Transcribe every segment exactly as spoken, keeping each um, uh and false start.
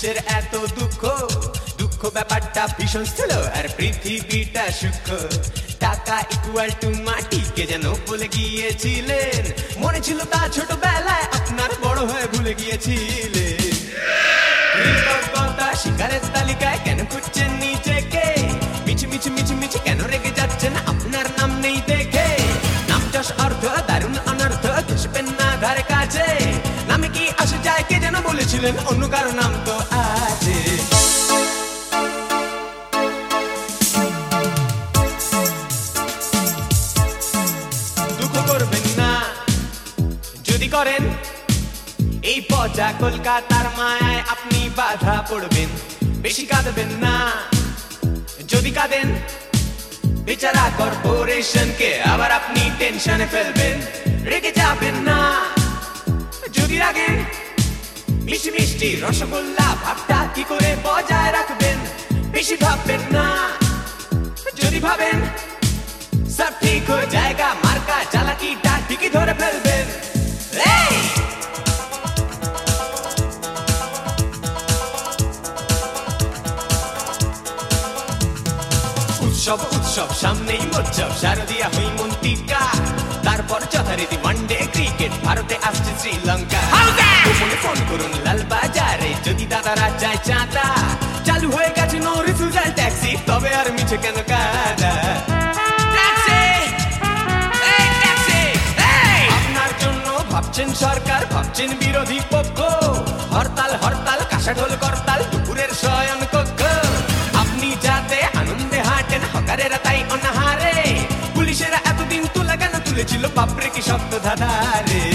কিসের এত দুঃখ, দুঃখ ব্যাপারটা ভীষণ ছিল আর পৃথিবীটা সূক্ষ্ম। টাকা ইকুয়াল টু মাটি কে যেন বলে গিয়েছিলেন, মনে ছিল তা ছোটবেলায়, আপনার বড় হয়ে ভুলে গিয়েছিলেন। কৃতজ্ঞতা শিকারের তালিকায় কেন খুঁজছেন নিজেকে, মিছি মিছি মিছি মিছি কেন রেগে যাচ্ছেন আপনার নাম নেই দেখে। নাম যশ অর্থ দারুণ অনর্থ ঘেসবেন না ধারে কাছে, নামে কি আসে যায় কে যেন বলেছিলেন, অন্য কারো নাম তো আছে। দুঃখ করবেন না যদি করেন, এই পচা কলকাতার মায়ায় আপনি বাধা পড়বেন। বেশি কাঁদবেন না যদি কাঁদেন, বেচারা কর্পোরেশনকে আবার আপনি টেনশনে ফেলবেন। রেগে যাবেন না যদি রাগেন, মিষ্টি মিষ্টি রসগোল্লা ভাবটা কি করে বজায় রাখবেন। বেশি ভাববেন না যদি ভাবেন, সব ঠিক হয়ে জায়গা মার্কা চালাকিটা ঠিকই ধরে ফেলবেন। এই উৎসব উৎসব সামনেই মৎসব, শারদীয়া হৈমন্তিকা, তারপর যথারীতি ওয়ানডে ক্রিকেট, ভারতে আসছে শ্রীলঙ্কা। গোপনে ফোন করুন লাল বাজারে যদি দাদারা চায় চাঁদা, চালু হয়ে গেছে নো রিফিউজাল ট্যাক্সি, তবে আর মিছে কেন কাদা। আপনার জন্য ভাবছেন সরকার, ভাবছেন বিরোধী পক্ষ, হরতাল হরতাল কাঁসাঢোল করতাল দুপুরের শয়ন কক্ষ। আপনি যাতে আনন্দে হাঁটেন, হকারেরা তাই অনাহারে, পুলিশেরা এতদিন তুলা কেন তুলেছিল বাপরে কি শব্দ ধাঁধারে।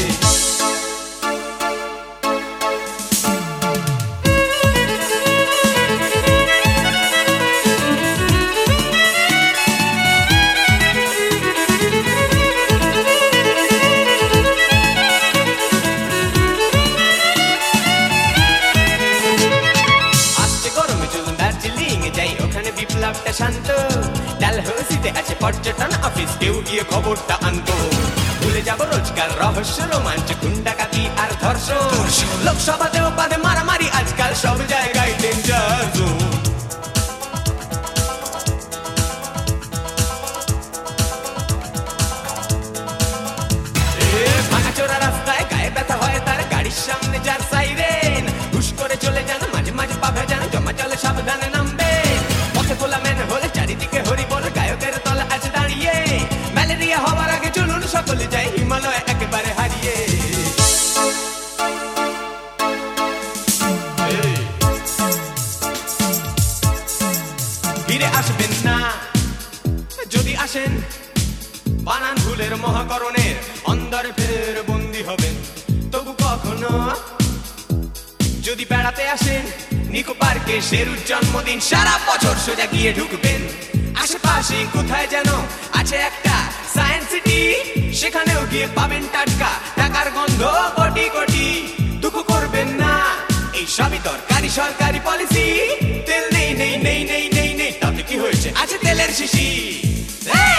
বিপ্লবটা শান্ত, ডালহৌসিতে আছে পর্যটন অফিস, কেউ গিয়ে খবরটা আনতো। ভুলে যাব রোজকার রহস্য রোমাঞ্চ, গুন্ডাগাতি আর ধর্ষণ, লোকসভাতেও পাদে মারামারি আজকাল, সব জায়গায় ডেঞ্জার জোন। ভাঙাচোরা রাস্তায় গায়ে ব্যথা হয় তার, গাড়ির সামনে যার সাইরেন, হুশ করে চলে যান, মাঝে মাঝে পাবে যান, জমা চলে সাবধানে নামবে। খোলা মেন হলে চারিদিকে হরি বল, গায়কের তলা আছে দাঁড়িয়ে, ম্যালেরিয়া হওয়ার আগে চলুন সকলে যায় হিমালয় একেবারে হারিয়ে। ফিরে আসবেন না যদি আসেন, বানান ভুলের মহাকরণের অন্দরে ফের বন্দী হবেন। তবু কখনো যদি বেড়াতে আসেন নিকো পার্কে, শেরুর জন্মদিন, সারা বছর সোজা গিয়ে ঢুকবেন। আশেপাশে কোথায় যেন আছে একটা সায়েন্স সিটি, সেখানেও গিয়ে পাবেন টাটকা টাকার গন্ধ কোটি কোটি। দুঃখ করবেন না এই সবই দরকারি সরকারি পলিসি, তেল নেই নেই নেই নেই নেই নেই, তাতে কি হয়েছে আছে তেলের শিশি।